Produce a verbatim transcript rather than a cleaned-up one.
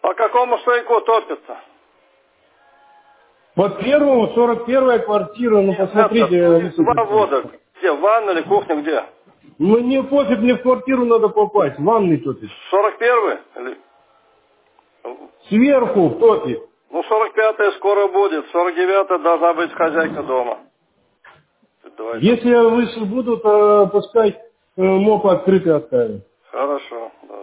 По какому стояку топится? Под первому, сорок первая квартира, ну посмотрите. Нет, два ввода. Где, ванна или кухня, где? Ну не пофиг, мне в квартиру надо попасть, в ванной топит. сорок первый? Или... Сверху топит. Ну, сорок пятая скоро будет, сорок девятая должна быть хозяйка дома. Давайте. Если выше будут, то пускай э, моп открытый оставят. Хорошо.